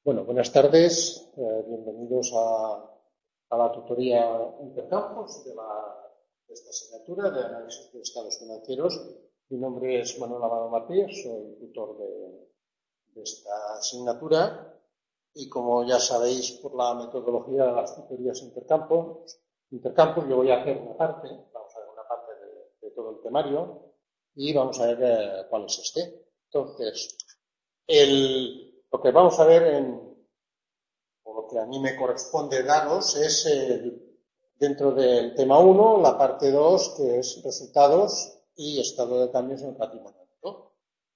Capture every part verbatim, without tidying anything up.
Bueno, buenas tardes, eh, bienvenidos a, a la tutoría Intercampus de, la, de esta asignatura de análisis de estados financieros. Mi nombre es Manuel Amado Martínez, soy tutor de, de esta asignatura y como ya sabéis por la metodología de las tutorías Intercampus, Intercampus yo voy a hacer una parte, vamos a ver una parte de, de todo el temario y vamos a ver eh, cuál es este. Entonces, el... Lo que vamos a ver, en, o lo que a mí me corresponde daros, es el, dentro del tema uno, la parte dos, que es resultados y estado de cambios en el patrimonio, ¿no?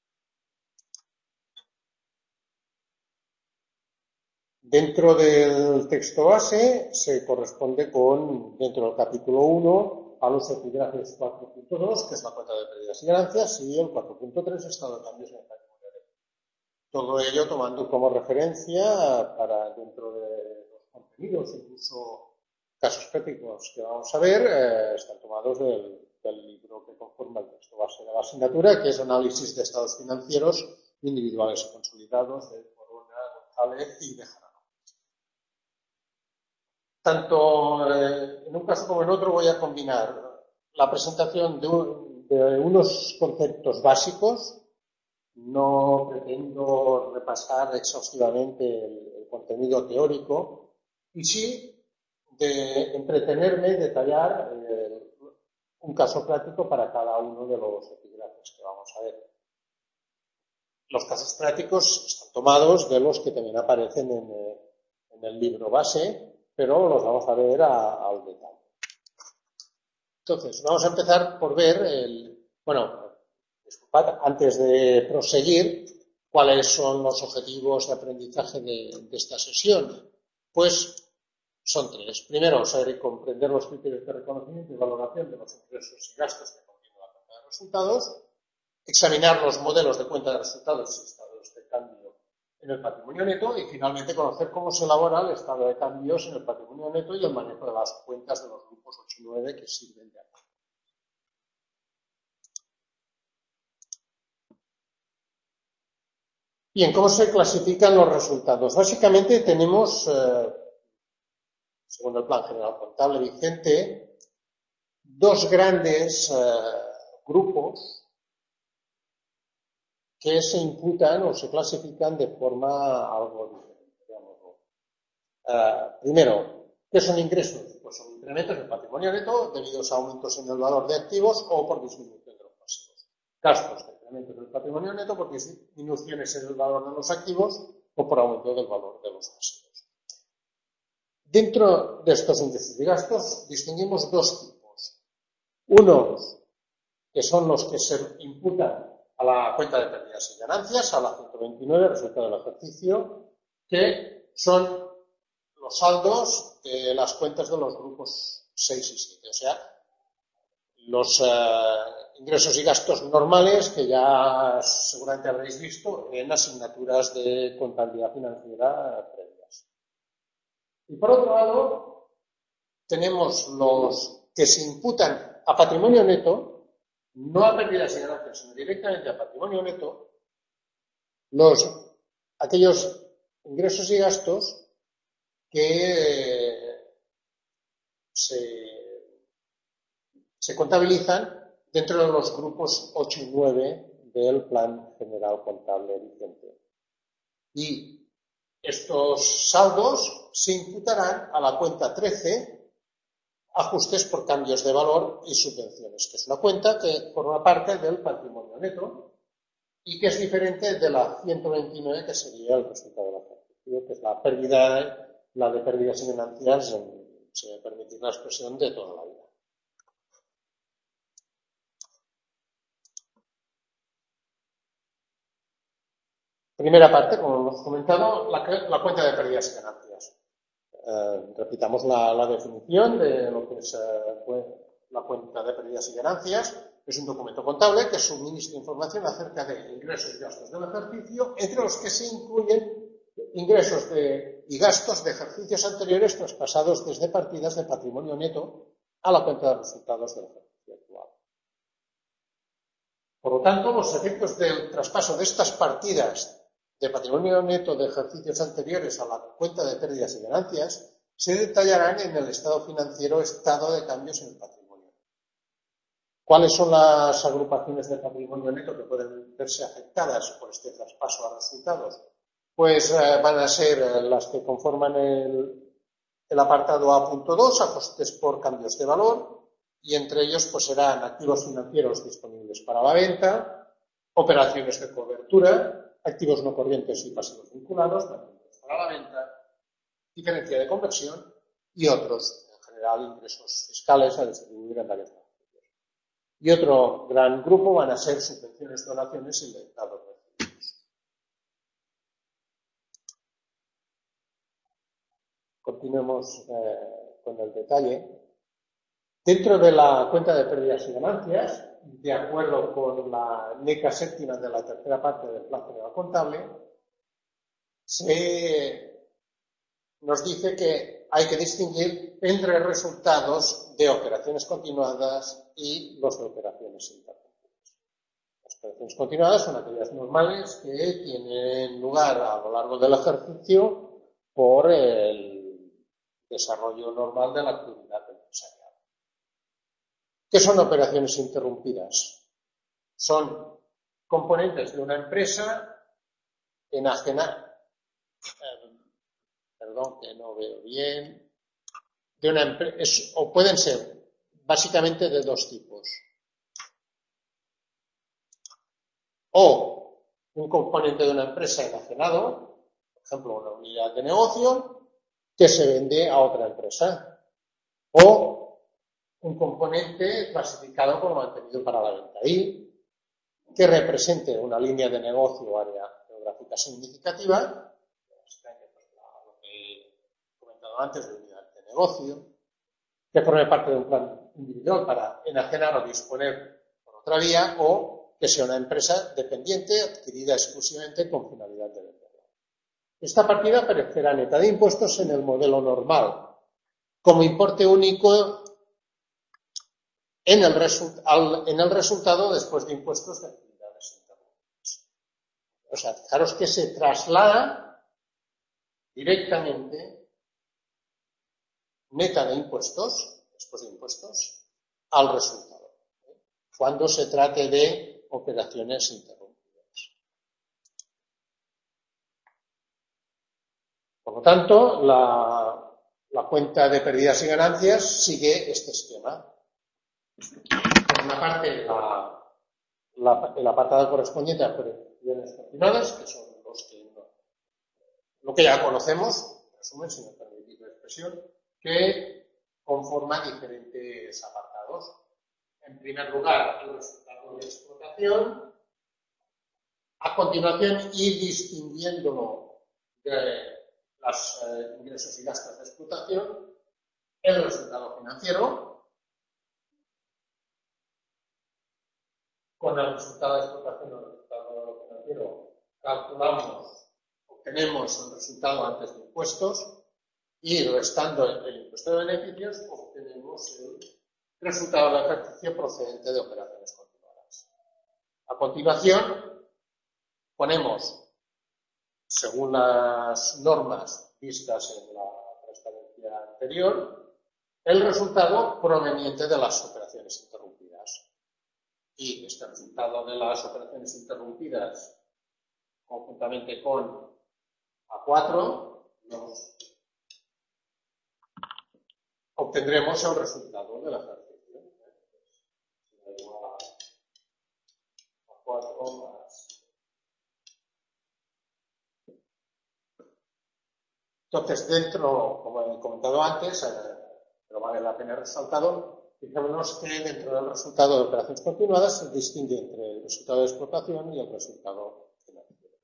Dentro del texto base se corresponde con, dentro del capítulo uno, a los epígrafes cuatro punto dos, que es la cuenta de pérdidas y ganancias, y el cuatro punto tres, estado de cambios en el patrimonio. Todo ello tomando como referencia para dentro de los contenidos, incluso casos prácticos que vamos a ver, eh, están tomados del, del libro que conforma el texto base de la asignatura, que es Análisis de estados financieros individuales y consolidados de Corona, González y Bejarano. Tanto eh, en un caso como en otro voy a combinar la presentación de, un, de unos conceptos básicos. No pretendo repasar exhaustivamente el, el contenido teórico y sí de entretenerme y detallar eh, un caso práctico para cada uno de los epígrafes que vamos a ver. Los casos prácticos están tomados de los que también aparecen en, eh, en el libro base, pero los vamos a ver a, al detalle. Entonces, vamos a empezar por ver el... Bueno, disculpad, antes de proseguir, ¿cuáles son los objetivos de aprendizaje de, de esta sesión? Pues son tres. Primero, saber y comprender los criterios de reconocimiento y valoración de los ingresos y gastos que contiene la cuenta de resultados, examinar los modelos de cuenta de resultados y estados de cambio en el patrimonio neto y, finalmente, conocer cómo se elabora el estado de cambios en el patrimonio neto y el manejo de las cuentas de los grupos ocho y nueve que sirven de apoyo. Bien, ¿cómo se clasifican los resultados? Básicamente tenemos, eh, según el Plan General Contable vigente, dos grandes eh, grupos que se imputan o se clasifican de forma algo diferente, digámoslo. Eh, primero, ¿qué son ingresos? Pues son incrementos del patrimonio neto debidos a aumentos en el valor de activos o por disminución de los pasivos. Gastos, incrementos del patrimonio neto por disminuciones en el valor de los activos o por aumento del valor de los pasivos. Dentro de estos ingresos y gastos distinguimos dos tipos. Unos que son los que se imputan a la cuenta de pérdidas y ganancias, a la ciento veintinueve, resultado del ejercicio, que son los saldos de las cuentas de los grupos seis y siete, o sea, los eh, ingresos y gastos normales que ya seguramente habréis visto en asignaturas de contabilidad financiera previas. Y por otro lado, tenemos los que se imputan a patrimonio neto, no a pérdidas y ganancias, sino directamente a patrimonio neto, los, aquellos ingresos y gastos que se, se contabilizan dentro de los grupos ocho y nueve del Plan General Contable vigente. Y estos saldos se imputarán a la cuenta trece, ajustes por cambios de valor y subvenciones, que es una cuenta que forma parte del patrimonio neto y que es diferente de la ciento veintinueve, que sería el resultado del ejercicio, que es la pérdida, la de pérdidas y ganancias, en, si me permitís la expresión, de toda la vida. Primera parte, como hemos comentado, la, la cuenta de pérdidas y ganancias. Eh, repitamos la, la definición de lo que es eh, la cuenta de pérdidas y ganancias. Es un documento contable que suministra información acerca de ingresos y gastos del ejercicio, entre los que se incluyen ingresos de, y gastos de ejercicios anteriores traspasados desde partidas de patrimonio neto a la cuenta de resultados del ejercicio actual. Por lo tanto, los efectos del traspaso de estas partidas de patrimonio neto de ejercicios anteriores a la cuenta de pérdidas y ganancias se detallarán en el estado financiero estado de cambios en el patrimonio. ¿Cuáles son las agrupaciones de patrimonio neto que pueden verse afectadas por este traspaso a resultados? Pues eh, van a ser eh, las que conforman el, el apartado A punto dos, a costes por cambios de valor, y entre ellos pues serán activos financieros disponibles para la venta, operaciones de cobertura, activos no corrientes y pasivos vinculados, para la venta, diferencia de conversión y otros, en general ingresos fiscales a distribuir en varios beneficios. Y otro gran grupo van a ser subvenciones, donaciones y legados recibidos. Continuemos eh, con el detalle. Dentro de la cuenta de pérdidas y ganancias, de acuerdo con la NECA séptima de la tercera parte del Plan General Contable, se nos dice que hay que distinguir entre resultados de operaciones continuadas y los de operaciones interrumpidas. Las operaciones continuadas son aquellas normales que tienen lugar a lo largo del ejercicio por el desarrollo normal de la actividad empresarial. ¿Qué son operaciones interrumpidas? Son componentes de una empresa enajenadas, eh, perdón que no veo bien, de una empresa, o pueden ser básicamente de dos tipos. O un componente de una empresa enajenado, por ejemplo, una unidad de negocio, que se vende a otra empresa. O un componente clasificado como mantenido para la venta y que represente una línea de negocio o área geográfica significativa, lo que he comentado antes de unidad de negocio, que forme parte de un plan individual para enajenar o disponer por otra vía, o que sea una empresa dependiente adquirida exclusivamente con finalidad de venderla. Esta partida aparecerá neta de impuestos en el modelo normal, como importe único en el, result, al, en el resultado después de impuestos de actividades interrumpidas. O sea, fijaros que se traslada directamente neta de impuestos, después de impuestos, al resultado, ¿eh? Cuando se trate de operaciones interrumpidas. Por lo tanto, la, la cuenta de pérdidas y ganancias sigue este esquema. Por una parte, la, la, el apartado correspondiente a operaciones continuadas, que son los que no, lo que ya conocemos, en resumen, si me permitís la expresión, que conforma diferentes apartados. En primer lugar, el resultado de explotación. A continuación, ir distinguiéndolo de los eh, ingresos y gastos de explotación, el resultado financiero. Con el resultado de explotación o el resultado financiero calculamos, obtenemos el resultado antes de impuestos y restando el impuesto de beneficios obtenemos el resultado del ejercicio procedente de operaciones continuadas. A continuación ponemos, según las normas vistas en la transparencia anterior, el resultado proveniente de las operaciones interrumpidas. Y este resultado de las operaciones interrumpidas, conjuntamente con A cuatro, nos obtendremos el resultado del ejercicio. Será igual a cuatro más. Entonces, dentro, como he comentado antes, pero vale la pena resaltarlo, fijémonos que dentro del resultado de operaciones continuadas se distingue entre el resultado de explotación y el resultado financiero.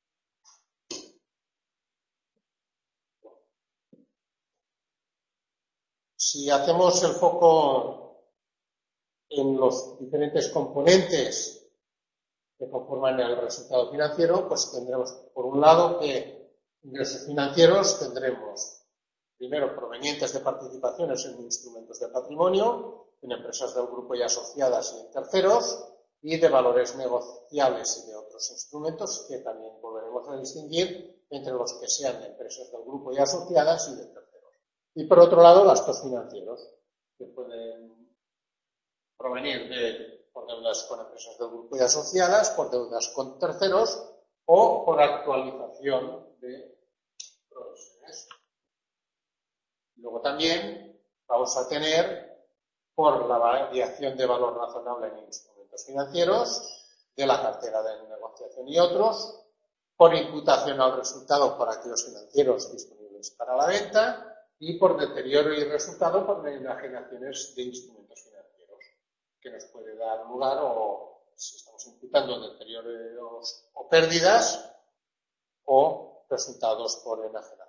Si hacemos el foco en los diferentes componentes que conforman el resultado financiero, pues tendremos, por un lado, que ingresos financieros tendremos primero provenientes de participaciones en instrumentos de patrimonio, en empresas del grupo y asociadas y en terceros, y de valores negociables y de otros instrumentos que también volveremos tendremos que distinguir entre los que sean de empresas del grupo y asociadas y de terceros. Y por otro lado, gastos financieros, que pueden provenir de, por deudas con empresas del grupo y asociadas, por deudas con terceros o por actualización de provisiones. Luego también vamos a tener por la variación de valor razonable en instrumentos financieros, de la cartera de negociación y otros, por imputación al resultado por activos financieros disponibles para la venta y por deterioro y resultado por enajenaciones de instrumentos financieros, que nos puede dar lugar o si estamos imputando deterioros o pérdidas o resultados por enajenaciones.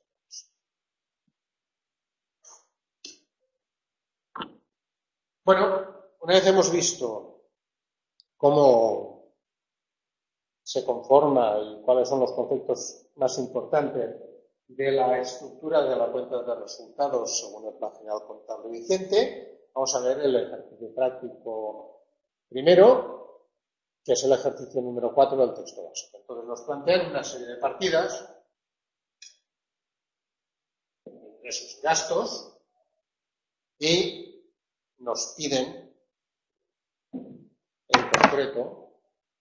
Bueno, una vez hemos visto cómo se conforma y cuáles son los conceptos más importantes de la estructura de la cuenta de resultados según el plan general contable vigente, vamos a ver el ejercicio práctico primero, que es el ejercicio número cuatro del texto básico. Entonces nos plantean una serie de partidas, ingresos y gastos, y nos piden, en concreto,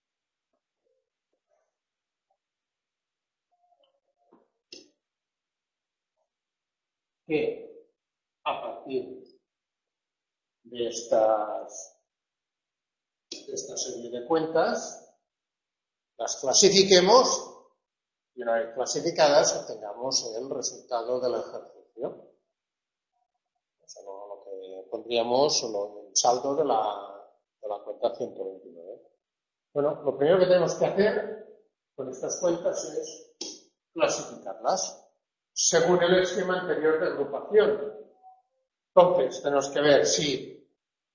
que a partir de, estas, de esta serie de cuentas las clasifiquemos y una vez clasificadas obtengamos el resultado del ejercicio. O sea, lo, lo que pondríamos el saldo de la, de la cuenta ciento veintinueve. Bueno, lo primero que tenemos que hacer con estas cuentas es clasificarlas según el esquema anterior de agrupación. Entonces, tenemos que ver si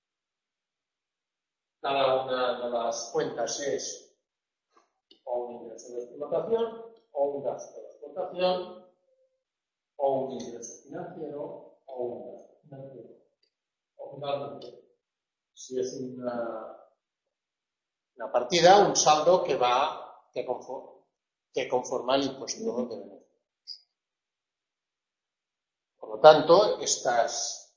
cada una de las cuentas es o un ingreso de explotación, o un gasto de explotación, o un ingreso financiero, o un gasto financiero. O finalmente, si es una, una partida, un saldo que va, que conforma, que conforma el impuesto de beneficios. Por lo tanto, estas,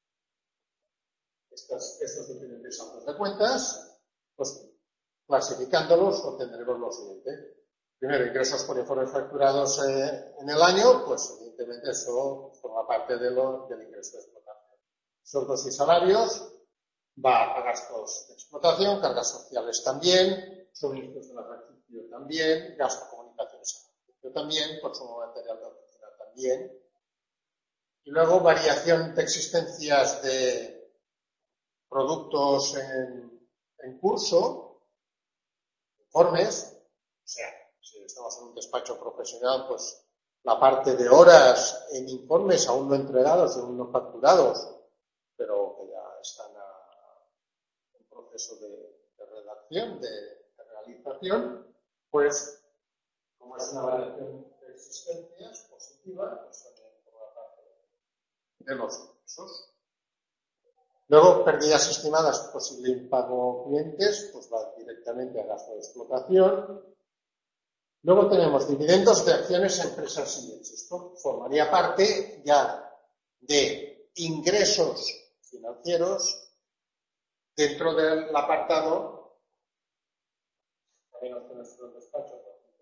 estas, estos diferentes saldos de cuentas, pues clasificándolos obtendremos lo siguiente. Primero, ingresos por informes facturados eh, en el año, pues evidentemente eso forma parte de lo, del ingreso de explotación. Sueldos y salarios va a gastos de explotación, cargas sociales también, suministros del ejercicio también, gasto de comunicaciones también, consumo material de oficina también. Y luego variación de existencias de productos en, en curso, informes, o sea, si estamos en un despacho profesional, pues la parte de horas en informes aún no entregados, aún no facturados, pero que ya están a, en proceso de, de redacción, de, de realización, pues como es una variación de existencias positiva, pues también forma parte de los ingresos. Luego, pérdidas estimadas, posible impago clientes, pues va directamente a gasto de explotación. Luego tenemos dividendos de acciones a empresas siguientes. Esto formaría parte ya de ingresos financieros dentro del apartado, también en nuestro despacho,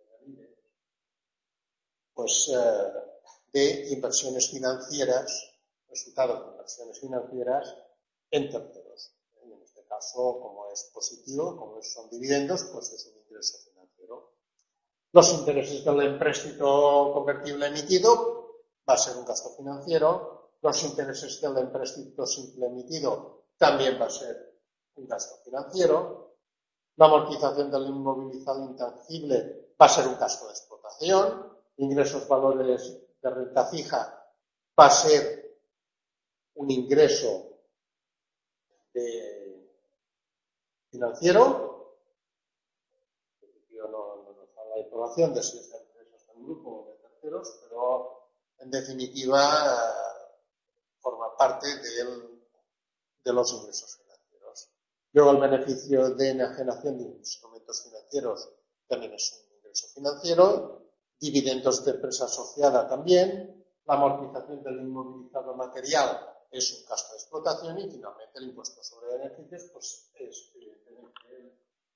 pues eh, de inversiones financieras, resultados de inversiones financieras en terceros. En este caso, como es positivo, como son dividendos, pues es un ingreso financiero. Los intereses del empréstito convertible emitido va a ser un gasto financiero. Los intereses del empréstito simple emitido también va a ser un gasto financiero. La amortización del inmovilizado intangible va a ser un gasto de explotación. Ingresos valores de renta fija va a ser un ingreso de financiero. Yo no, no nos da la información de si esta empresa está en grupo o de terceros, pero en definitiva forma parte del, de los ingresos financieros. Luego el beneficio de enajenación de instrumentos financieros también es un progreso financiero, dividendos de empresa asociada también, la amortización del inmovilizado material es un gasto de explotación y finalmente el impuesto sobre beneficios pues es evidentemente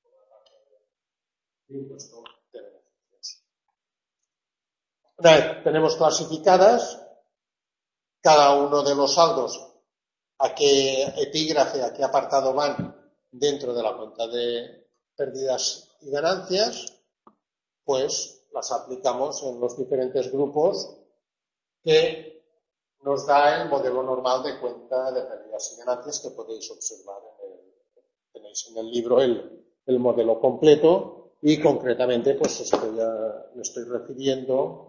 el impuesto de beneficios. Una vez tenemos clasificadas cada uno de los saldos a qué epígrafe, a qué apartado van dentro de la cuenta de pérdidas y ganancias, pues las aplicamos en los diferentes grupos que nos da el modelo normal de cuenta de pérdidas y ganancias que podéis observar en el, tenéis en el libro el, el modelo completo y concretamente pues estoy a, me estoy refiriendo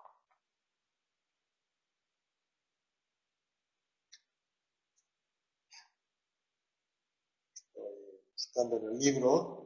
estoy buscando en el libro.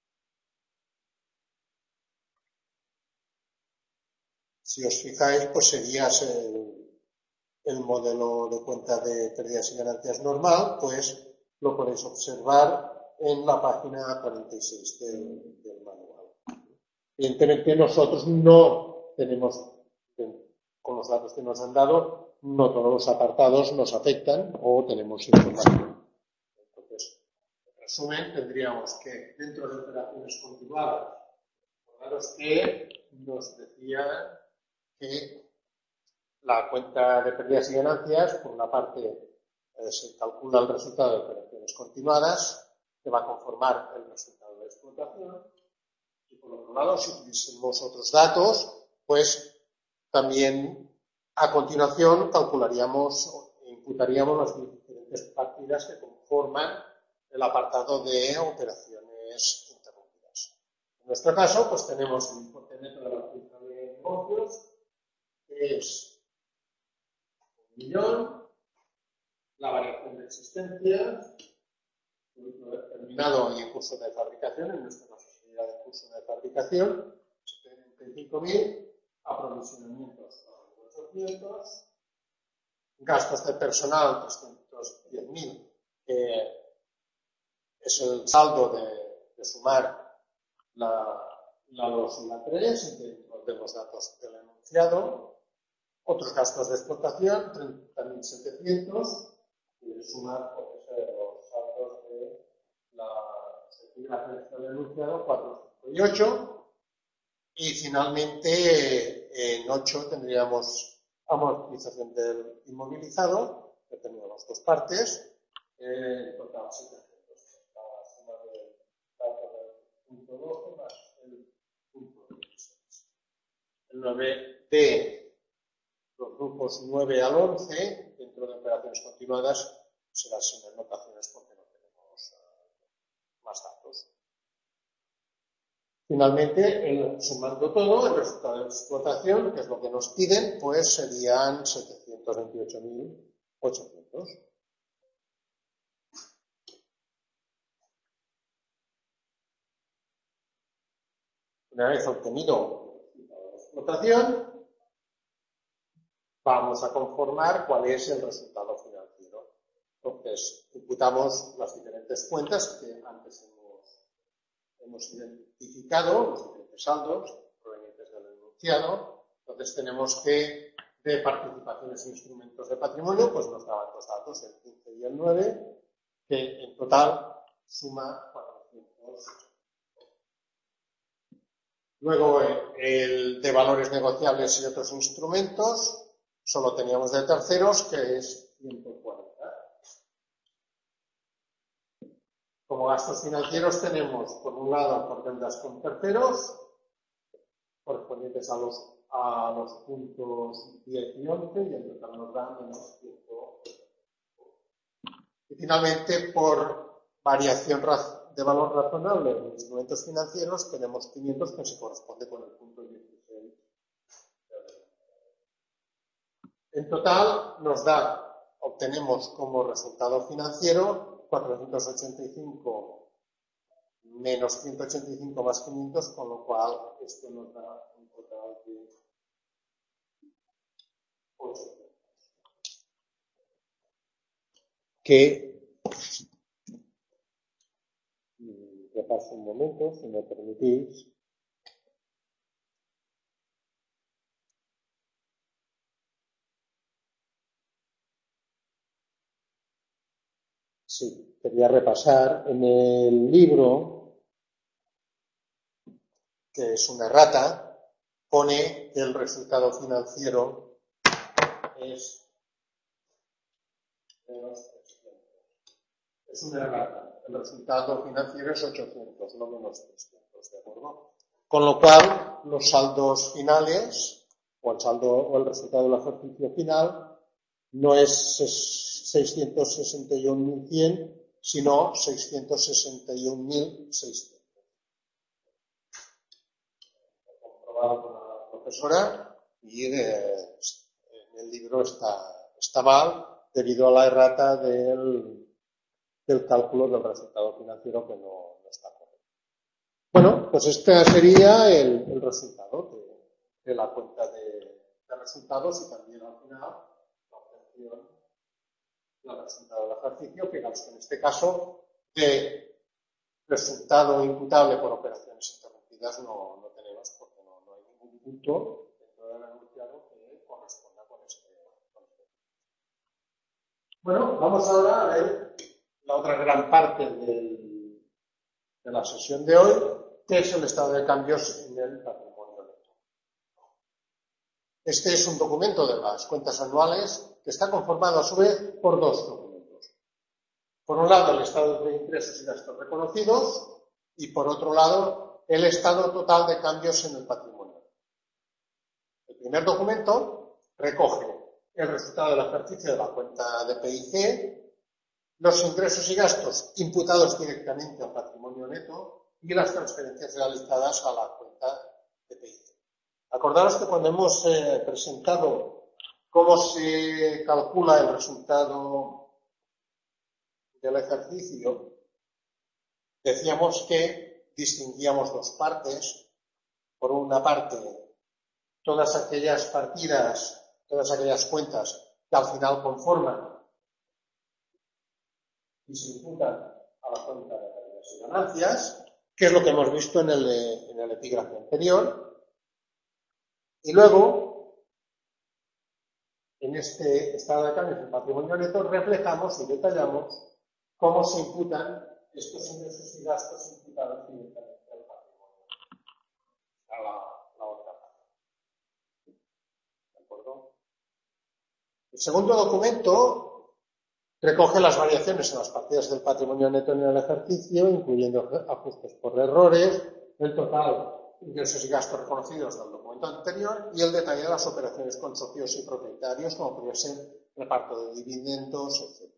Si os fijáis, pues sería el, el modelo de cuenta de pérdidas y ganancias normal, pues lo podéis observar en la página cuarenta y seis del, del manual. Evidentemente nosotros no tenemos, con los datos que nos han dado, no todos los apartados nos afectan o tenemos información. Entonces, en resumen, tendríamos que dentro de operaciones continuadas, recordaros que nos decía que la cuenta de pérdidas y ganancias, por una parte, eh, se calcula el resultado de operaciones continuadas, que va a conformar el resultado de explotación, y por otro lado, si tuviésemos otros datos, pues también a continuación calcularíamos e imputaríamos las diferentes partidas que conforman el apartado de operaciones interrumpidas. En nuestro caso, pues tenemos el importe neto de la cuenta de negocios, que es un millón, la variación de existencias, producto determinado y en curso de fabricación, en nuestra caso sería de curso de fabricación, setenta y cinco mil, aprovisionamientos ochocientos, gastos de personal trescientos diez mil, que es el saldo de, de sumar la, la dos y la tres dentro de los datos del enunciado. Otros gastos de explotación, treinta mil setecientos, y sumar pues, los saldos de las epígrafes del enunciado, cuatro, cinco y ocho. Y finalmente, en ocho tendríamos amortización del inmovilizado, que teníamos dos partes, en total setecientos. La suma del dato del punto doce más el punto dieciséis. El nueve D. Los grupos nueve al once, dentro de operaciones continuadas, será sin anotaciones porque no tenemos uh, más datos. Finalmente, el, sumando todo, el resultado de explotación, que es lo que nos piden, pues serían setecientos veintiocho mil ochocientos. Una vez obtenido el resultado de explotación, vamos a conformar cuál es el resultado financiero. Entonces, imputamos las diferentes cuentas que antes hemos, hemos identificado, los diferentes saldos provenientes del enunciado. Entonces, tenemos que, de participaciones e instrumentos de patrimonio, pues nos daban dos datos, el quince y el nueve, que en total suma cuatrocientos. Luego, el de valores negociables y otros instrumentos, solo teníamos de terceros, que es ciento cuarenta. Como gastos financieros tenemos, por un lado, por deudas con terceros, correspondientes a los, a los puntos diez y once, y en total nos dan menos ciento. Y finalmente, por variación de valor razonable en instrumentos financieros, tenemos quinientos, que se corresponde con el punto dieciséis. En total nos da, obtenemos como resultado financiero cuatrocientos ochenta y cinco menos ciento ochenta y cinco más quinientos, con lo cual esto nos da un total de ochocientos. Que, repaso un momento, si me permitís. Sí, quería repasar. En el libro, que es una errata, pone que el resultado financiero es menos trescientos. Es una errata. El resultado financiero es ochocientos, no menos trescientos, ¿de acuerdo? Con lo cual, los saldos finales, o el saldo o el resultado del ejercicio final, no es seiscientos sesenta y un mil cien, sino seiscientos sesenta y un mil seiscientos. He comprobado con la profesora y eh, en el libro está, está mal debido a la errata del, del cálculo del resultado financiero que no, no está correcto. Bueno, pues este sería el, el resultado de, de la cuenta de, de resultados y también al final la obtención del resultado del ejercicio. Fijaos que en este caso de resultado imputable por operaciones interrumpidas no, no tenemos porque no, no hay ningún punto dentro del enunciado que corresponda con este, con este. Bueno, vamos ahora a ver la otra gran parte del, de la sesión de hoy, que es el estado de cambios en el patrimonio neto. Este es un documento de las cuentas anuales que está conformado a su vez por dos documentos. Por un lado, el estado de ingresos y gastos reconocidos y, por otro lado, el estado total de cambios en el patrimonio. El primer documento recoge el resultado del ejercicio de la cuenta de P I C, los ingresos y gastos imputados directamente al patrimonio neto y las transferencias realizadas a la cuenta de P I C. Acordaros que cuando hemos eh, presentado cómo se calcula el resultado del ejercicio, decíamos que distinguíamos dos partes. Por una parte, todas aquellas partidas, todas aquellas cuentas que al final conforman y se imputan a la cuenta de pérdidas y ganancias, que es lo que hemos visto en el, en el epígrafe anterior. Y luego, en este estado de cambios del patrimonio neto, reflejamos y detallamos cómo se imputan estos ingresos y gastos imputados directamente al patrimonio, a la, la otra parte. ¿De acuerdo? El segundo documento recoge las variaciones en las partidas del patrimonio neto en el ejercicio, incluyendo ajustes por errores, el total de ingresos y gastos reconocidos del documento anterior y el detalle de las operaciones con socios y propietarios, como podría ser reparto de dividendos, etcétera.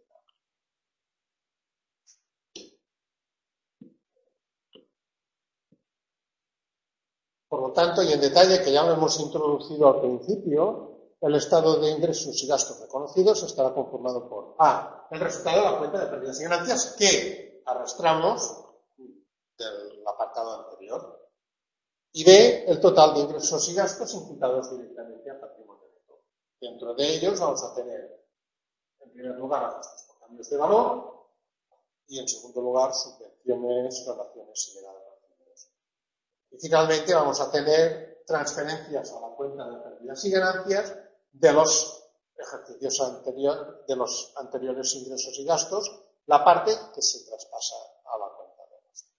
Por lo tanto, y en detalle, que ya lo hemos introducido al principio, el estado de ingresos y gastos reconocidos estará conformado por A, el resultado de la cuenta de pérdidas y ganancias que arrastramos del apartado anterior, y B, el total de ingresos y gastos imputados directamente al patrimonio neto. Dentro de ellos vamos a tener, en primer lugar, ajustes por cambios de valor y, en segundo lugar, subvenciones, donaciones y legados. Y finalmente vamos a tener transferencias a la cuenta de pérdidas y ganancias de los ejercicios anteriores, de los anteriores ingresos y gastos, la parte que se traspasa a la cuenta de gastos.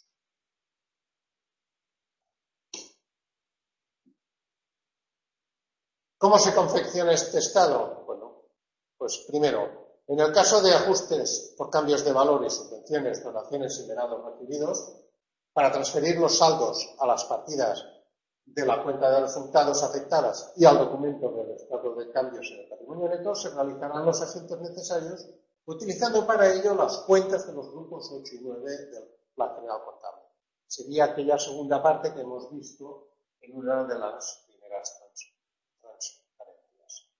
¿Cómo se confecciona este estado? Bueno, pues primero, en el caso de ajustes por cambios de valor y subvenciones, donaciones y legados recibidos, para transferir los saldos a las partidas de la cuenta de resultados afectadas y al documento del estado de cambios en el patrimonio neto, se realizarán los agentes necesarios utilizando para ello las cuentas de los grupos ocho y nueve del Plan General Contable. Sería aquella segunda parte que hemos visto en una de las primeras transparencias.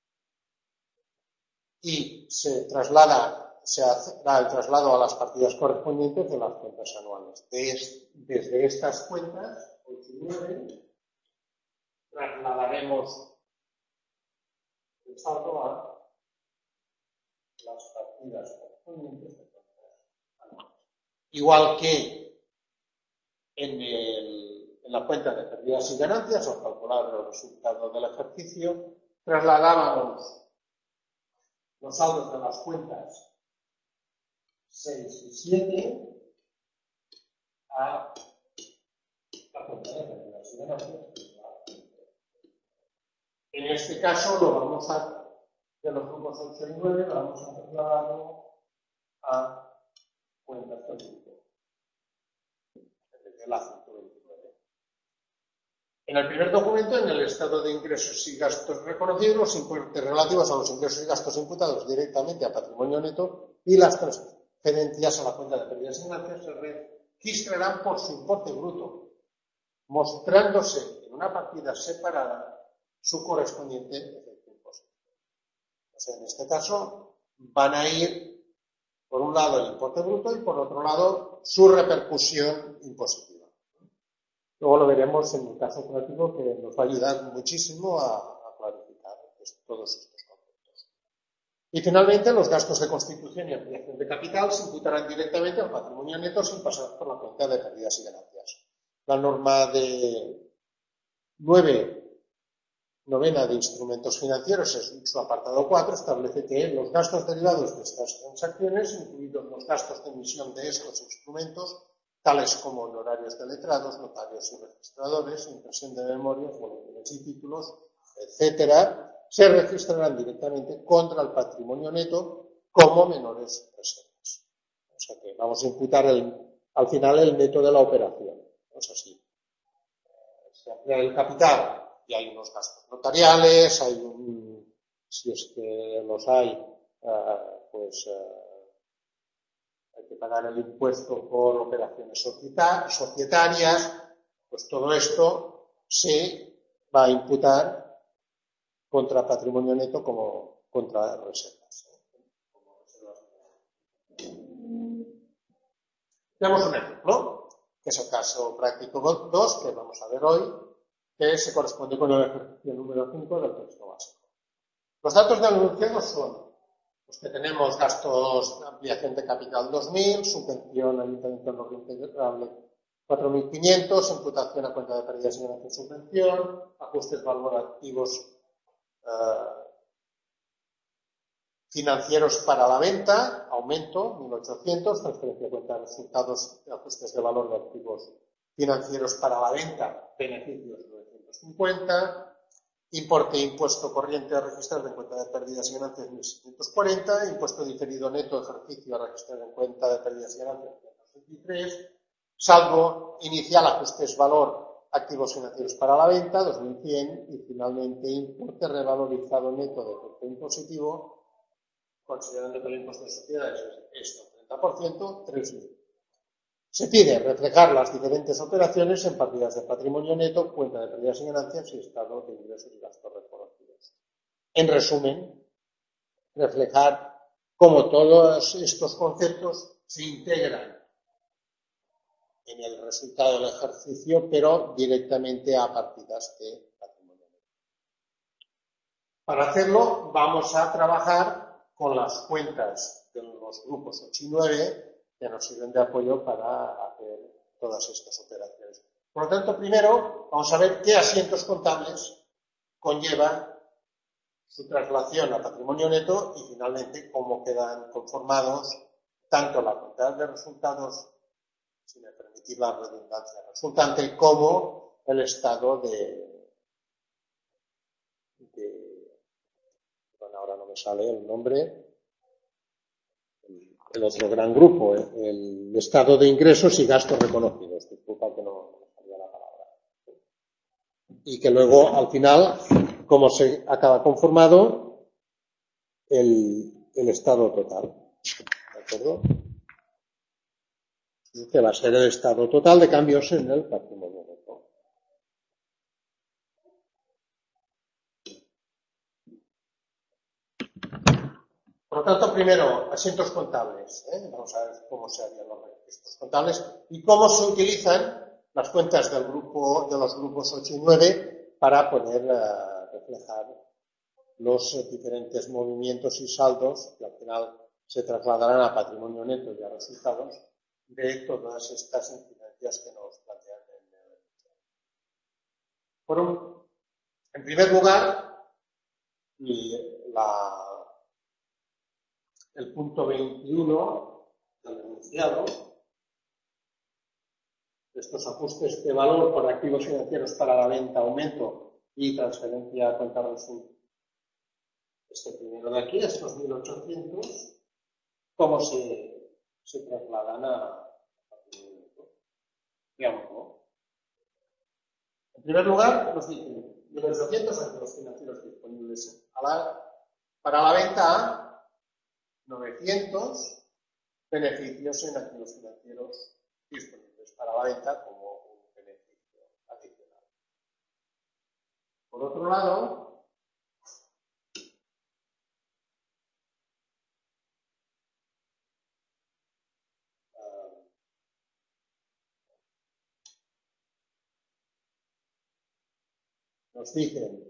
Y se traslada se hará el traslado a las partidas correspondientes de las cuentas anuales. Des, desde estas cuentas, ocho y nueve, trasladaremos el saldo a las partidas correspondientes de cuentas anuales. Igual que en, el, en la cuenta de pérdidas y ganancias, al calcular el resultado del ejercicio, trasladábamos los saldos de las cuentas seis y siete a la cuenta de pérdidas y ganancias. En este caso lo vamos a, de los grupos ocho y nueve, lo vamos a trasladar a cuentas del grupo, de la ciento veintinueve. En el primer documento, en el estado de ingresos y gastos reconocidos, los importes relativos a los ingresos y gastos imputados directamente a patrimonio neto y las transferencias a la cuenta de pérdidas y ganancias se registrarán por su importe bruto, mostrándose en una partida separada su correspondiente efecto impositivo. O sea, en este caso van a ir, por un lado, el importe bruto y, por otro lado, su repercusión impositiva. Luego lo veremos en un caso práctico que nos va a ayudar muchísimo a, a clarificar pues, todos estos conceptos. Y, finalmente, los gastos de constitución y ampliación de capital se imputarán directamente al patrimonio neto sin pasar por la cuenta de pérdidas y ganancias. La norma de nueve novena de instrumentos financieros, en su apartado cuatro, establece que los gastos derivados de estas transacciones, incluidos los gastos de emisión de estos instrumentos, tales como honorarios de letrados, notarios y registradores, impresión de memorias, boletines y títulos, etcétera, se registrarán directamente contra el patrimonio neto como menores reservas. O sea que vamos a imputar el, al final el neto de la operación. Es así. Se amplía el capital y hay unos gastos notariales, hay un, si es que los hay, uh, pues uh, hay que pagar el impuesto por operaciones societarias, pues todo esto se va a imputar contra patrimonio neto como contra reservas. Como reservas. Veamos un ejemplo, que es el caso práctico dos, que vamos a ver hoy, que se corresponde con el ejercicio número cinco del texto básico. Los datos del enunciado son los que tenemos: gastos de ampliación de capital dos mil, subvención ayuntamiento no reintegrable cuatro mil quinientos, imputación a cuenta de pérdidas y ganancias subvención, ajustes valorativos eh, financieros para la venta, aumento mil ochocientos, transferencia a cuenta de resultados y ajustes de valor de activos financieros para la venta, beneficios novecientos cincuenta, importe e impuesto corriente a registrar en cuenta de pérdidas y ganancias mil setecientos cuarenta, impuesto diferido neto ejercicio a registrar en cuenta de pérdidas y ganancias quinientos veintitrés, saldo inicial ajustes valor activos financieros para la venta dos mil cien y finalmente importe revalorizado neto de efecto impositivo, considerando que el impuesto de sociedades es el treinta por ciento, tres mil. Se pide reflejar las diferentes operaciones en partidas de patrimonio neto, cuenta de pérdidas y ganancias y estado de ingresos y gastos reconocidos. En resumen, reflejar cómo todos estos conceptos se integran en el resultado del ejercicio, pero directamente a partidas de patrimonio neto. Para hacerlo, vamos a trabajar con las cuentas de los grupos ocho y nueve, que nos sirven de apoyo para hacer todas estas operaciones. Por lo tanto, primero vamos a ver qué asientos contables conllevan su traslación a patrimonio neto y finalmente cómo quedan conformados tanto la cuenta de resultados, si me permitís la redundancia resultante, como el estado de, de bueno, ahora no me sale el nombre, el otro gran grupo, el estado de ingresos y gastos reconocidos. Disculpa que no me salía la palabra. Y que luego, al final, como se acaba conformado, el, el estado total. ¿De acuerdo? Que va a ser el estado total de cambios en el patrimonio neto. Por lo tanto, primero, asientos contables. ¿eh? Vamos a ver cómo se harían los registros contables y cómo se utilizan las cuentas del grupo, de los grupos ocho y nueve para poder uh, reflejar los uh, diferentes movimientos y saldos que al final se trasladarán a patrimonio neto y a resultados de todas estas incidencias que nos plantean en el. Por un, en primer lugar, la el punto veintiuno del enunciado. Estos ajustes de valor por activos financieros para la venta, aumento y transferencia a cuenta resultado. Este primero de aquí, estos mil ochocientos, ¿cómo se, se trasladan a patrimonio? Veamos, ¿no? En primer lugar, nos dicen mil ochocientos activos financieros disponibles a la, para la venta a novecientos beneficios en activos financieros disponibles para la venta como un beneficio adicional. Por otro lado, nos dicen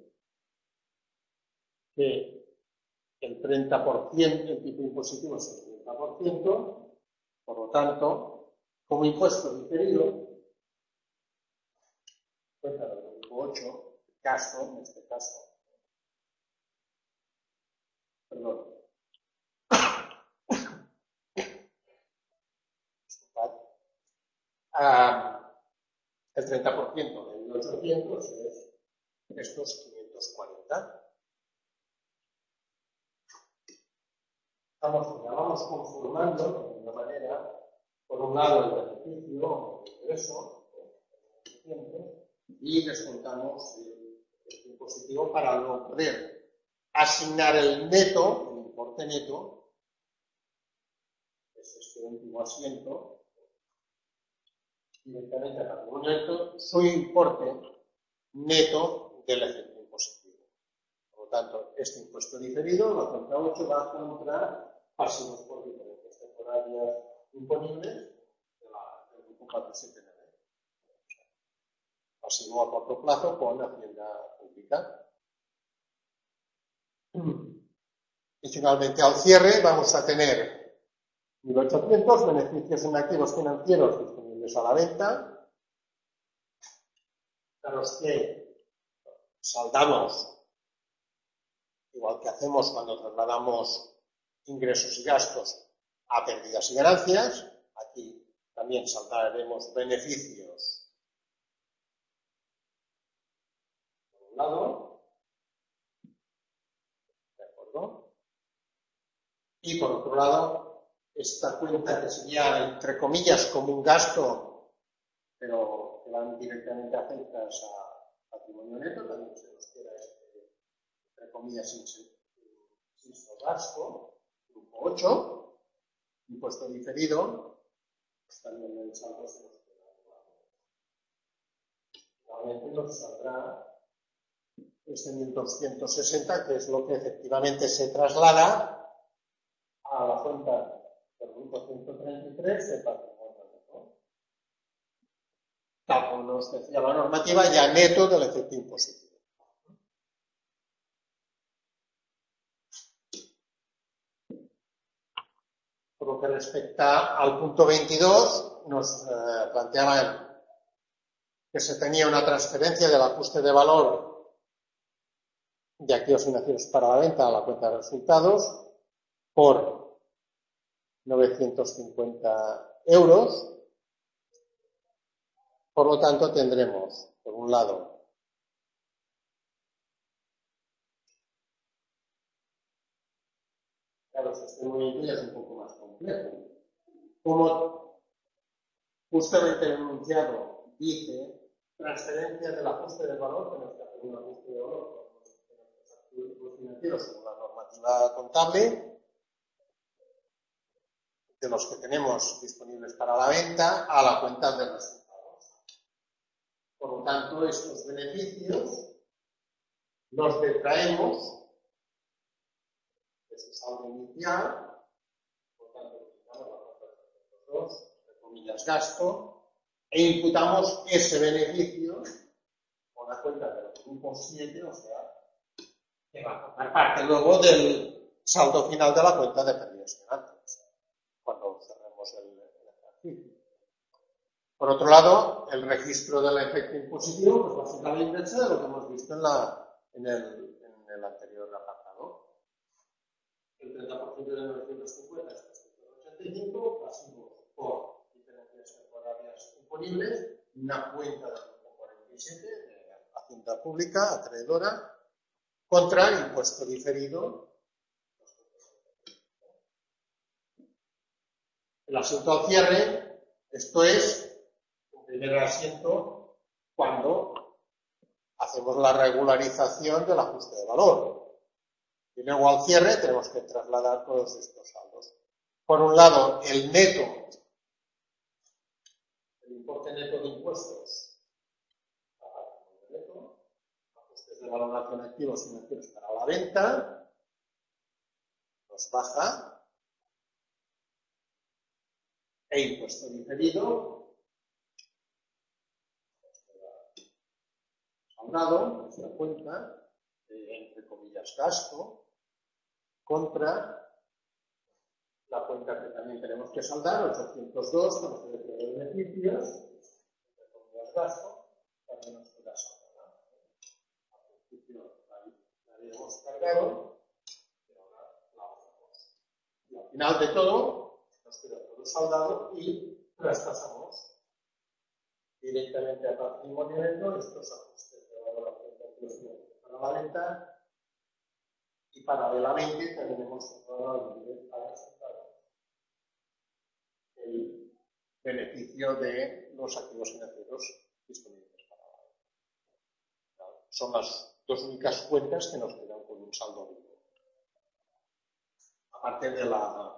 que el treinta por ciento, el tipo impositivo es el treinta por ciento, por lo tanto, como impuesto diferido, cuenta del grupo ocho, gasto, en este caso, perdón, ah, el treinta por ciento de mil ochocientos es estos quinientos cuarenta. Estamos, vamos conformando de alguna manera, por un lado el beneficio, el ingreso, y descontamos el, el impositivo para no poder asignar el neto, el importe neto, es este último asiento, directamente a patrimonio neto, su importe neto del efecto impositivo. Por lo tanto, este impuesto diferido, la cuenta ocho, va contra pasivos por diferencias temporarias imponibles de la, del grupo cuatro siete nueve. Pasivo a corto plazo con Hacienda Pública. Y finalmente, al cierre, vamos a tener mil ochocientos beneficios en activos financieros disponibles a la venta, a los que saldamos, igual que hacemos cuando trasladamos ingresos y gastos a pérdidas y ganancias. Aquí también saldaremos beneficios por un lado, ¿de acuerdo? Y por otro lado, esta cuenta que sería, entre comillas, como un gasto, pero que van directamente afectas a patrimonio neto, también se nos queda este, entre comillas, insisto, gasto. Grupo ocho, impuesto diferido, pues también el saldo se nos queda. Finalmente nos saldrá este mil doscientos sesenta, que es lo que efectivamente se traslada a la cuenta del grupo ciento treinta y tres de patrimonio neto. Tal como nos decía la normativa, ya neto del efecto impositivo. Por lo que respecta al punto veintidós, nos eh, planteaban que se tenía una transferencia del ajuste de valor de activos financieros para la venta a la cuenta de resultados por novecientos cincuenta euros. Por lo tanto, tendremos, por un lado, claro, si este movimiento ya es un poco más complejo. Como justamente el enunciado dice, transferencia del ajuste de valor, tenemos que hacer un ajuste de valor de nuestros activos financieros según la normativa contable, de los que tenemos disponibles para la venta, a la cuenta de resultados. Por lo tanto, estos beneficios los detraemos de su saldo inicial, por tanto, quitamos la cuenta de trescientos dos, entre comillas, gasto, e imputamos ese beneficio con la cuenta del grupo siete, o sea, que va a formar parte luego del saldo final de la cuenta de pérdidas y ganancias, cuando cerremos el, el ejercicio. Por otro lado, el registro del efecto impositivo, pues va a ser la inversa de lo que hemos visto en, la, en, el, en el anterior apartado. El treinta por ciento de novecientos cincuenta es trescientos setenta y cinco, pasivos por diferencias temporarias imponibles, una cuenta de ciento cuarenta y siete de Hacienda Pública, acreedora, contra impuesto diferido. El asiento al cierre, esto es el primer asiento cuando hacemos la regularización del ajuste de valor. Y luego al cierre tenemos que trasladar todos estos saldos. Por un lado, el neto, el importe neto de impuestos, neto, ajustes de valoración de activos financieros para la venta, nos baja. E impuesto diferido, saldado, nuestra cuenta, de, entre comillas, gasto, contra la cuenta que también tenemos que saldar, ochocientos dos, con los derechos de beneficios, entre comillas, gasto, también nos queda saldada. Al principio la habíamos cargado, pero ahora la bajamos. Y al final de todo, nos queda todo saldado y traspasamos directamente a patrimonio neto estos ajustes de valoración de activos para la venta y paralelamente también hemos comprado el beneficio de los activos financieros disponibles para la venta. Son las dos únicas cuentas que nos quedan con un saldo vivo. Aparte de la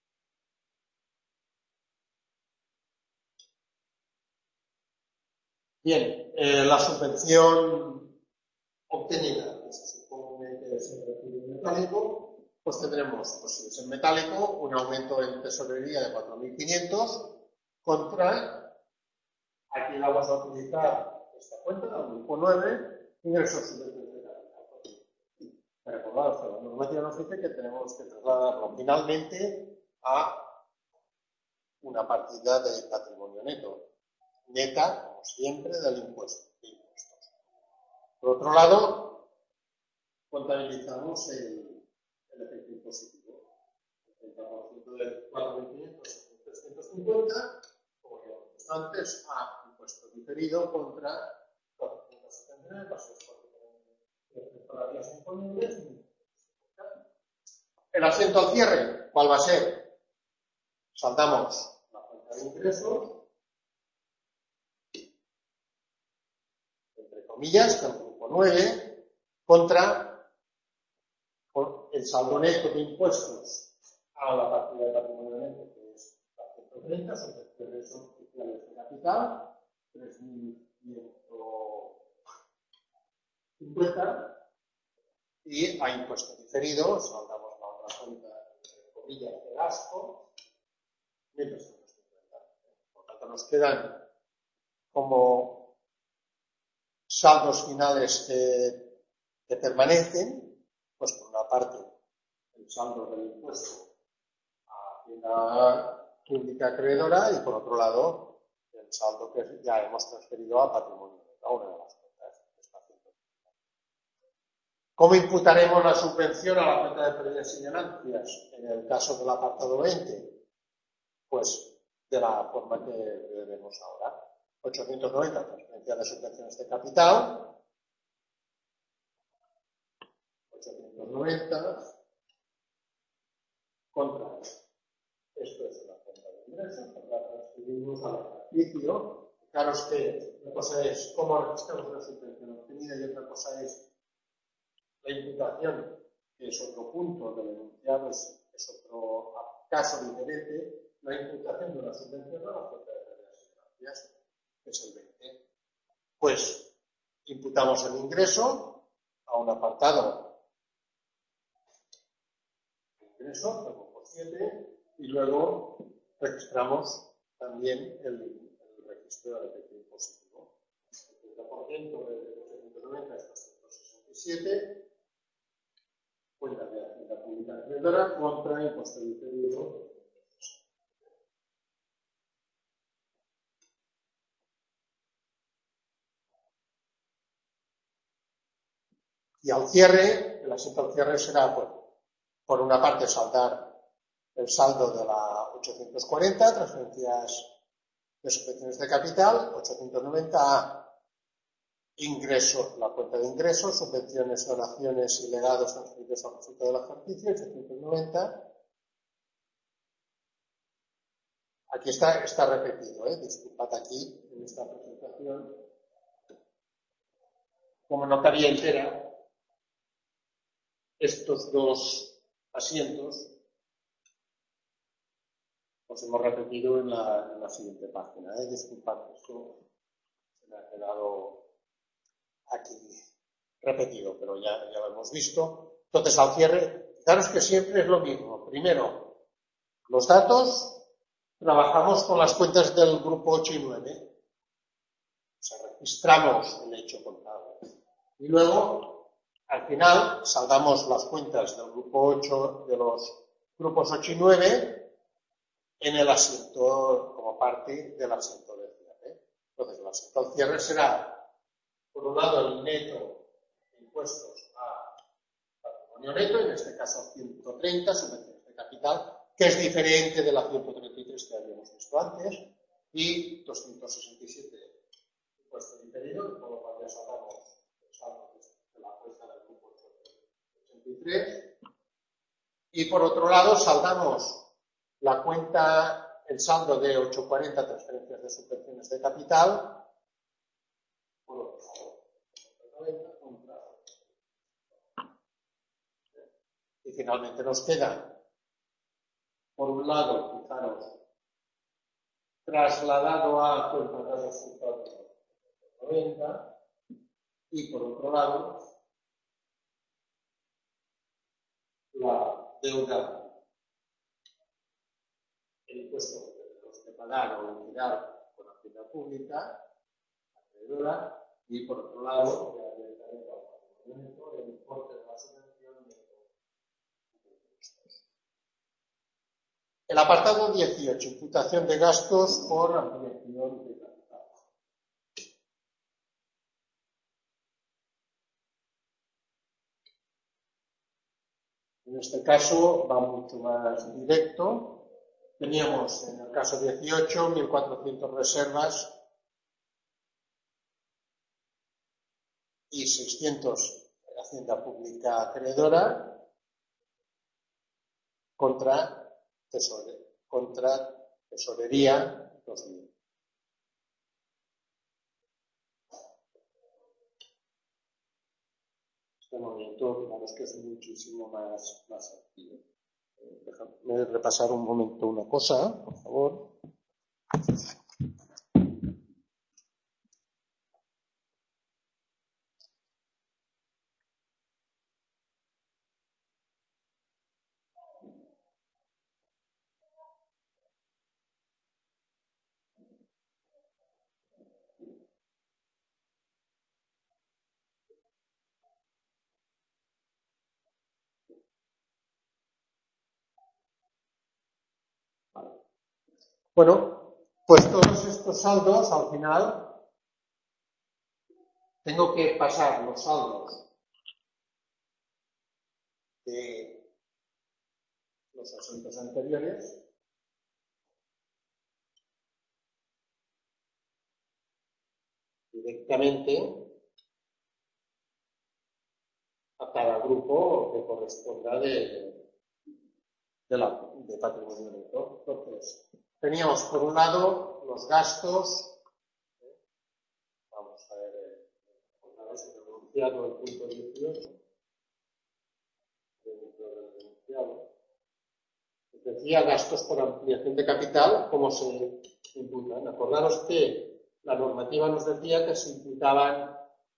Bien, eh, la subvención obtenida, que se supone que es en recibo metálico, pues tendremos, pues si es en metálico, un aumento en tesorería de cuatro mil quinientos contra, aquí vamos a utilizar esta cuenta, el grupo nueve, ingresos subvenciones de capital. Recordad que la normativa nos dice que tenemos que trasladarlo finalmente a una partida de patrimonio neto. Neta, como siempre, del impuesto, de impuestos. Por otro lado, contabilizamos el, el efecto impositivo. El treinta por ciento de cuatro mil quinientos es trescientos cincuenta, como ya hemos visto antes, a impuesto diferido contra cuatrocientos setenta y nueve, pasos por temporarias imponibles. El asiento al cierre, ¿cuál va a ser? Saltamos la cuenta de ingresos, comillas, que el grupo nueve, contra el saldo neto de impuestos a la partida de patrimonio neto, que es la ciento treinta, son ingresos oficiales de capital, tres mil ciento cincuenta, y a impuesto diferido, saldamos la otra cuenta, entre comillas, de gasto, mil trescientos cincuenta. Por tanto, nos quedan como saldos finales que, que permanecen, pues por una parte el saldo del impuesto a Hacienda Pública acreedora y por otro lado el saldo que ya hemos transferido a patrimonio de cada una de las cuentas que está haciendo. ¿Cómo imputaremos la subvención a la cuenta de pérdidas y ganancias en el caso del apartado veinte? Pues de la forma que veremos ahora. ochocientos noventa, transferencia de subvenciones de capital. ochocientos noventa contra, esto es una cuenta de ingresos, la transferimos al ejercicio. Claro, es que una cosa es cómo registramos una subvención obtenida y otra cosa es la imputación, que es otro punto del enunciado, es, es otro caso diferente, la imputación de una subvención a la cuenta de pérdidas y ganancias, que es el veinte. Pues imputamos el ingreso a un apartado de ingreso, tengo por siete, y luego registramos también el, el registro del efecto impositivo. El treinta por ciento de ochocientos noventa es doscientos sesenta y siete, cuenta de Hacienda Pública acreedora contra impuesto diferido. Y al cierre, el asiento al cierre será, pues, por una parte saldar el saldo de la ochocientos cuarenta, transferencias de subvenciones de capital, ochocientos noventa a ingresos, la cuenta de ingresos, subvenciones, donaciones y legados transferidos al resultado del ejercicio, ochocientos noventa. Aquí está, está repetido, ¿eh? Disculpad aquí, en esta presentación, como no cabía entera, estos dos asientos los hemos repetido en la, en la siguiente página, ¿eh? Disculpad, esto se me ha quedado aquí repetido, pero ya, ya lo hemos visto. Entonces, al cierre, fijaros que siempre es lo mismo. Primero, los datos. Trabajamos con las cuentas del grupo ocho y nueve. O sea, registramos el hecho contable. Y luego, al final, saldamos las cuentas del grupo ocho, de los grupos ocho y nueve, en el asiento, como parte del asiento de cierre. Entonces, el asiento al cierre será, por un lado, el neto de impuestos a patrimonio neto, en este caso ciento treinta, subvenciones de capital, que es diferente de la ciento treinta y tres que habíamos visto antes, y doscientos sesenta y siete impuesto diferido, con lo cual ya sacamos el saldo de la cuenta del grupo ochenta y tres. Y por otro lado, saldamos la cuenta, el saldo de ochocientos cuarenta transferencias de subvenciones de capital, por otro lado, y finalmente nos queda, por un lado, fijaros, trasladado a cuenta de resultados noventa, y por otro lado, la deuda, el impuesto que tenemos que pagar o liquidar con la actividad pública, acreedora, y por otro lado, ya directamente al patrimonio, el importe de la subvención de el apartado dieciocho, imputación de gastos por ampliación de capital. En este caso va mucho más directo. Teníamos en el caso dieciocho mil cuatrocientas reservas y seiscientos de Hacienda Pública acreedora contra Tesorería, contra Tesorería dos mil. Este movimiento, digamos que es muchísimo más, más activo. Eh, déjame repasar un momento una cosa, por favor. Bueno, pues todos estos saldos, al final, tengo que pasar los saldos de los asuntos anteriores directamente a cada grupo que corresponda de, de, la, de patrimonio neto. Entonces, teníamos por un lado los gastos, ¿eh? Vamos a ver, una vez denunciado el punto dieciocho, dentro del denunciado, decía gastos por ampliación de capital, ¿cómo se imputan? Acordaros que la normativa nos decía que se imputaban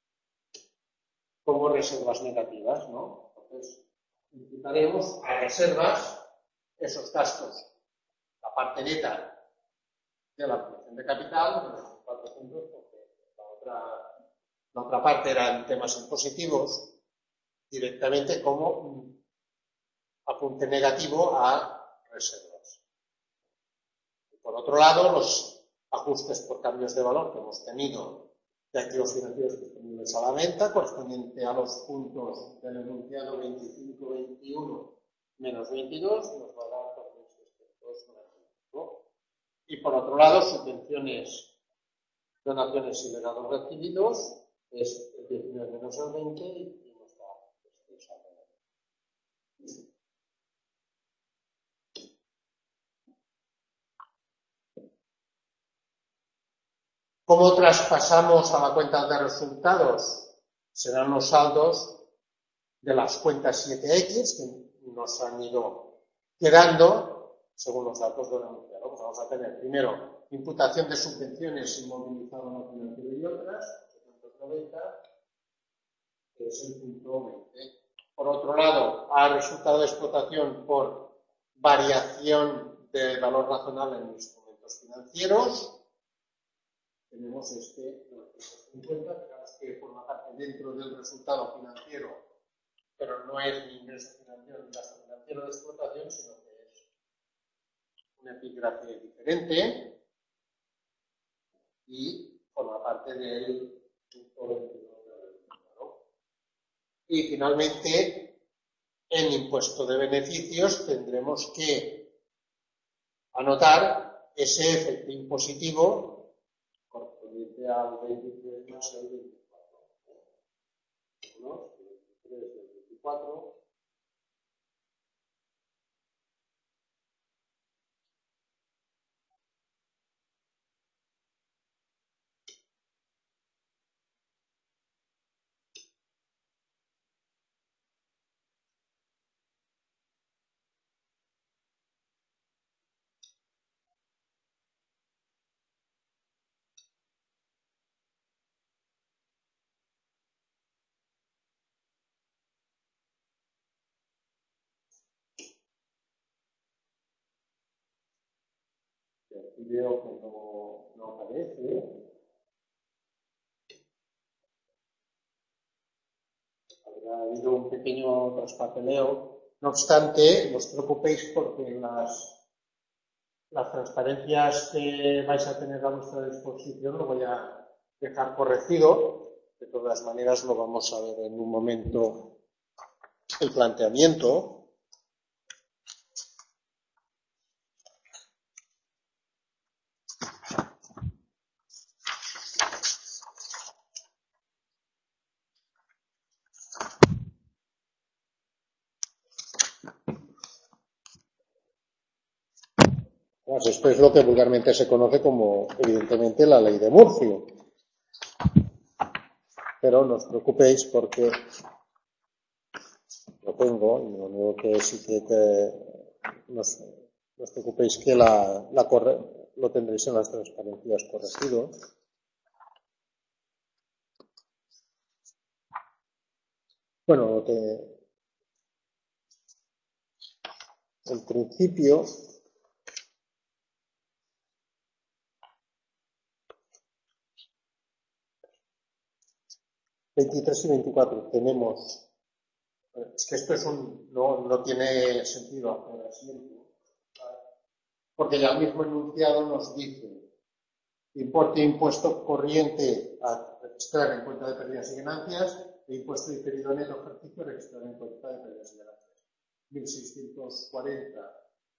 como reservas negativas, ¿no? Entonces, imputaremos a reservas esos gastos, la parte neta de la ampliación de capital, de los cuatrocientos, porque la otra, la otra parte eran temas impositivos, directamente como apunte negativo a reservas. Y por otro lado, los ajustes por cambios de valor que hemos tenido de activos financieros disponibles a la venta, correspondiente a los puntos del enunciado veinticinco, veintiuno menos veintidós, nos va a dar Y por otro lado, subvenciones, donaciones y legados recibidos es el diecinueve menos el veinte y nos da este saldo. ¿Cómo traspasamos a la cuenta de resultados? Serán los saldos de las cuentas siete equis que nos han ido quedando según los datos del enunciado. Pues vamos a tener primero imputación de subvenciones inmovilizado no financiero y otras, ochocientos noventa, que es el punto veinte. Por otro lado, ha resultado de explotación por variación de valor razonable en instrumentos financieros. Tenemos este novecientos cincuenta, digamos que forma parte dentro del resultado financiero, pero no es ni ingreso financiero ni gasto financiero de explotación, sino que es un epígrafe diferente y forma parte del punto veintiuno del resultado. Y finalmente, en impuesto de beneficios tendremos que anotar ese efecto impositivo correspondiente al veintitrés más el veinticuatro. uno, veintitrés del veinticuatro. Aquí veo que no, no aparece. Habrá habido un pequeño traspapeleo. No obstante, no os preocupéis porque las, las transparencias que vais a tener a vuestra disposición lo voy a dejar corregido. De todas maneras, lo vamos a ver en un momento el planteamiento. Pues esto es lo que vulgarmente se conoce como, evidentemente, la ley de Murphy. Pero no os preocupéis porque lo tengo, y lo único que sí que, que no, os, no os preocupéis que la, la corre, lo tendréis en las transparencias corregido. Bueno, lo que en principio veintitrés y veinticuatro tenemos, es que esto es un, no, no tiene sentido hacer así, porque ya el mismo enunciado nos dice importe e impuesto corriente a registrar en cuenta de pérdidas y ganancias e impuesto diferido neto ejercicio a registrar en cuenta de pérdidas y ganancias. mil seiscientos cuarenta.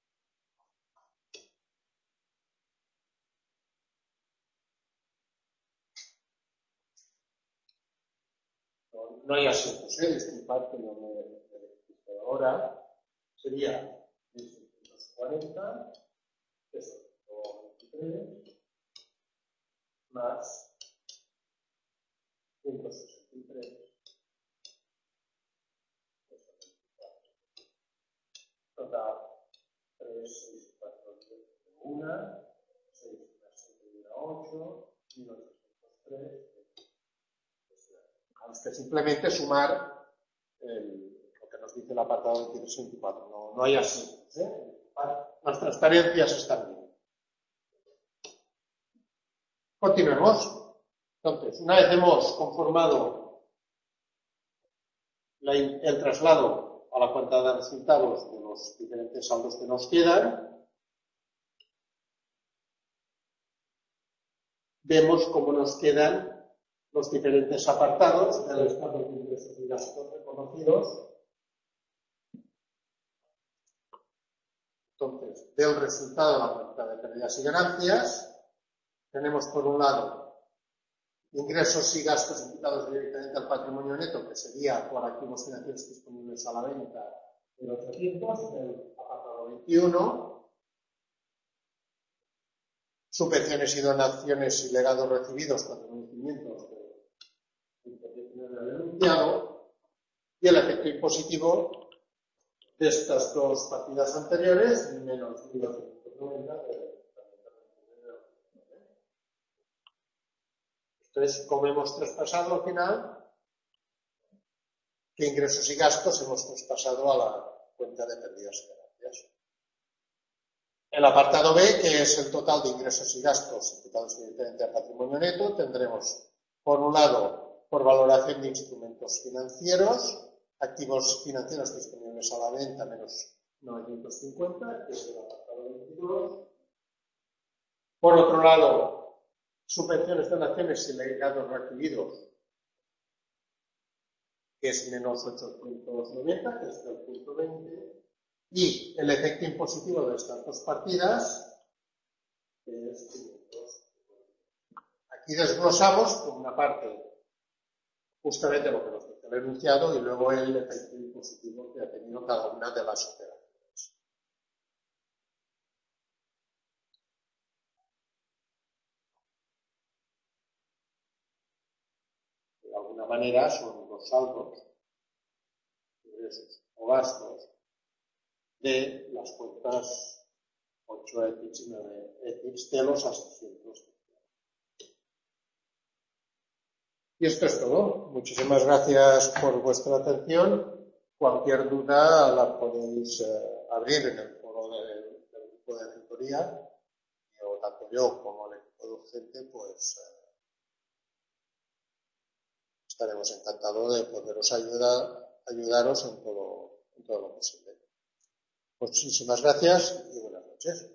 No, no hay asuntos, ¿eh? Disculpad que no me he ahora. Sería mil seiscientos cuarenta, eso, veintitrés, más ciento sesenta y tres. Total, tres, seis, cuatro, diez, uno, seis, siete, ocho, mil ochocientos tres. Vamos que simplemente sumar el, lo que nos dice el apartado veintitrés y veinticuatro. No, no hay así, ¿eh? Las transparencias están bien. Continuemos. Entonces, una vez hemos conformado la, el traslado a la cuenta de resultados de los diferentes saldos que nos quedan, vemos cómo nos quedan los diferentes apartados del estado de ingresos y gastos reconocidos. Entonces, del resultado de la cuenta cuenta de pérdidas y ganancias. Tenemos por un lado ingresos y gastos imputados directamente al patrimonio neto, que sería por activos financieros disponibles a la venta de ochocientos, en el apartado veintiuno. Subvenciones y donaciones y legados recibidos con reconocimientos del denunciado, y el efecto impositivo de estas dos partidas anteriores, menos mil doscientos noventa de Entonces, como hemos traspasado al final, ¿qué ingresos y gastos hemos traspasado a la cuenta de pérdidas y ganancias? El apartado B, que es el total de ingresos y gastos imputados directamente al patrimonio neto, tendremos, por un lado, por valoración de instrumentos financieros, activos financieros disponibles a la venta menos novecientos cincuenta, que es el apartado veintidós. Por otro lado, subvenciones, donaciones y legados recibidos, que es menos ochocientos noventa, que es el punto veinte. Y el efecto impositivo de estas dos partidas, que es quinientos. Aquí desglosamos por una parte justamente lo que nos dice el enunciado y luego el efecto impositivo que ha tenido cada una de las operaciones. De alguna manera son los saldos, ingresos o gastos de las cuentas ocho X y nueve X de los asientos. Y esto es todo. Muchísimas gracias por vuestra atención. Cualquier duda la podéis eh, abrir en el foro del, del grupo de asesoría, o tanto yo como el equipo docente, pues eh, estaremos encantados de poderos ayudar, ayudaros en todo, en todo lo posible. Muchísimas gracias y buenas noches.